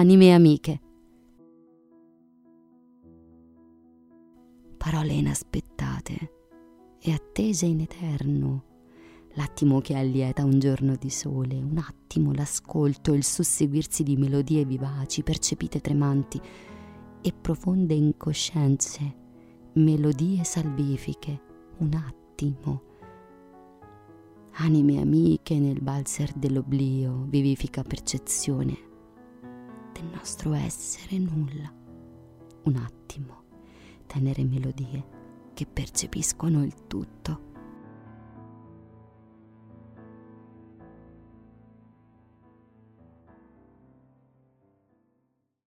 anime amiche. Parole inaspettate e attese in eterno, l'attimo che allieta un giorno di sole, un attimo l'ascolto, il susseguirsi di melodie vivaci, percepite tremanti e profonde incoscienze, melodie salvifiche, un attimo. Anime amiche nel valzer dell'oblio, vivifica percezione del nostro essere nulla, un attimo, tenere melodie che percepiscono il tutto.